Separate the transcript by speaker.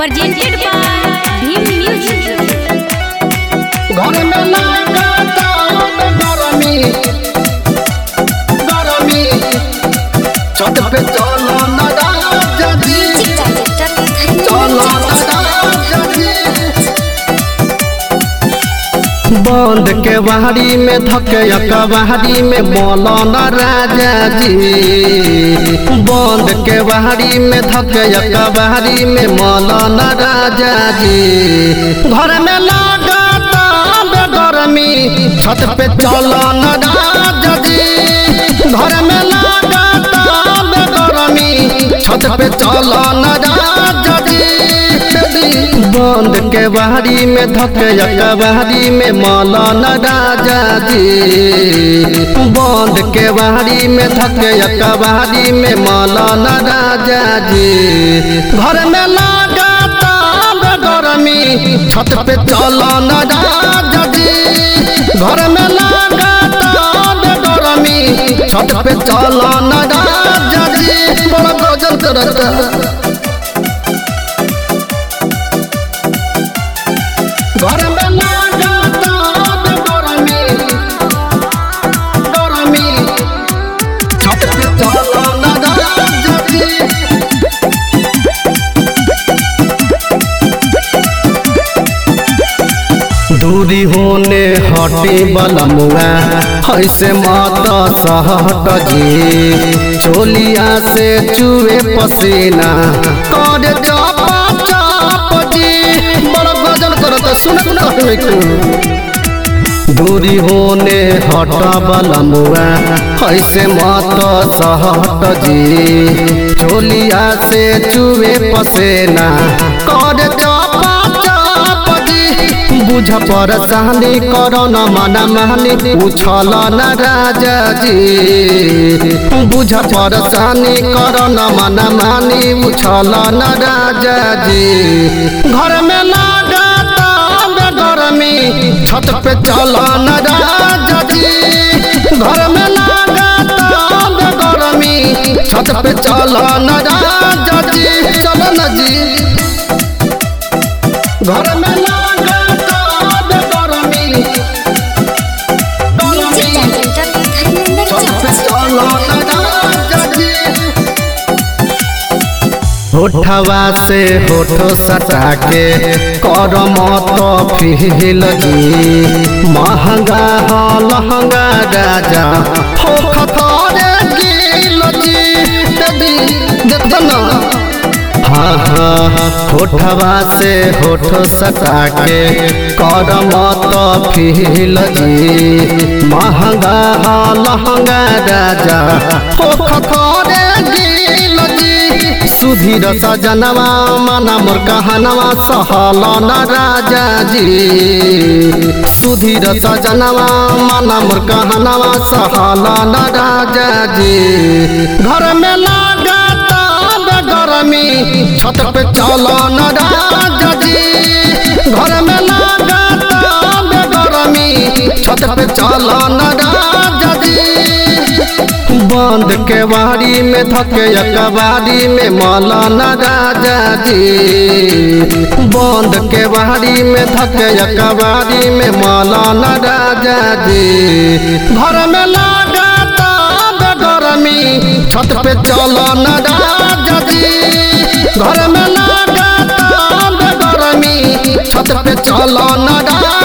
Speaker 1: presented by Bhim Music।
Speaker 2: घर में लगाता गरमी गरमी छत पे चलो न राजी चलो न राजी बंद के बाहरी में धके कबाहरी में बोलो न राजा जी बंद के बाहरी में धके कबाहरी में बोलो न राजा जी घर में लगाता गरमी छत पे चलो न राजा जी घर में लगाता गरमी छत पे चलो न राजा जी बंद के बाहरी में धके कबाहरी में मौला न राजा जी बंद के बाहरी में धके कबाहरी में मौला न राजा जी घर में लगाता गरमी छत पे चलो न राजा जी घर में लगाता गरमी छत पे चलो न राजा जी बड़ा गजल करता घर में लगाता गरमी गरमी छत पे चलो न राजा जी दूरी होने हटे बलमुआ ऐसे मत सहट जी चोलिया से चुए पसीना कर चापा चाप जी बड़ा गजल करता सुन दूरी होने हट बलमुआ ऐसे मत सहट जी चोलिया से चुए पसीना कर चापा बुझ परेशानी करो न मना मानी उछल न राजा जी बुझ परेशानी करो न मना मानी उछल न राजा जी घर में लगाता गरमी छत पे चलो न राजा जी घर में लगाता गरमी छत पे चलो न राजा जी चलो न जी घर में होठवा से होठो सटा के कर मत फिल जी महंगा हो लहंगा राजा हो खतरे गिल जी देख न हाँ हाँ होठवा से होठो सटा के कर मत फिल जी महंगा हो लहंगा राजा हो खतरे गिल जी सुधीर सजनवा मना मोर कहनवा सहल न राजा जी सुधीर सजनवा मना मोर कहनवा सहल न राजा जी घर में लगाता गरमी छत पे चलो न राजा जी घर में लगाता गरमी छत पे चलो न राजा जी बंद के बारी में धके कबारी में मौला न राजा जी बंद के बारी में धके कबारी में मौला न राजा जी घर में लगाता गरमी छत पे चलो न राजा जी घर में लगाता गरमी छत पे चलो न राजा